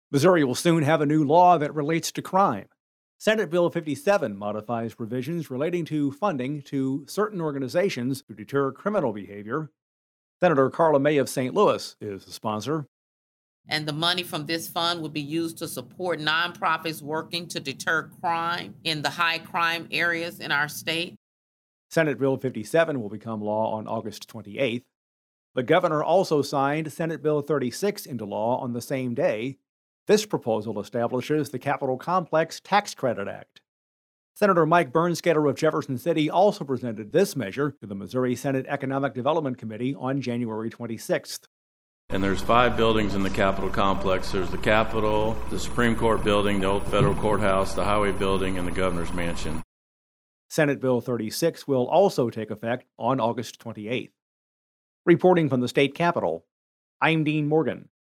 Missouri will soon have a new law that relates to crime. Senate Bill 57 modifies provisions relating to funding to certain organizations to deter criminal behavior. Senator Carla May of St. Louis is the sponsor. And the money from this fund will be used to support nonprofits working to deter crime in the high crime areas in our state. Senate Bill 57 will become law on August 28th. The governor also signed Senate Bill 36 into law on the same day. This proposal establishes the Capitol Complex Tax Credit Act. Senator Mike Bernskater of Jefferson City also presented this measure to the Missouri Senate Economic Development Committee on January 26th. And there's 5 buildings in the Capitol complex. There's the Capitol, the Supreme Court building, the old federal courthouse, the Highway building, and the governor's mansion. Senate Bill 36 will also take effect on August 28th. Reporting from the state capitol, I'm Dean Morgan.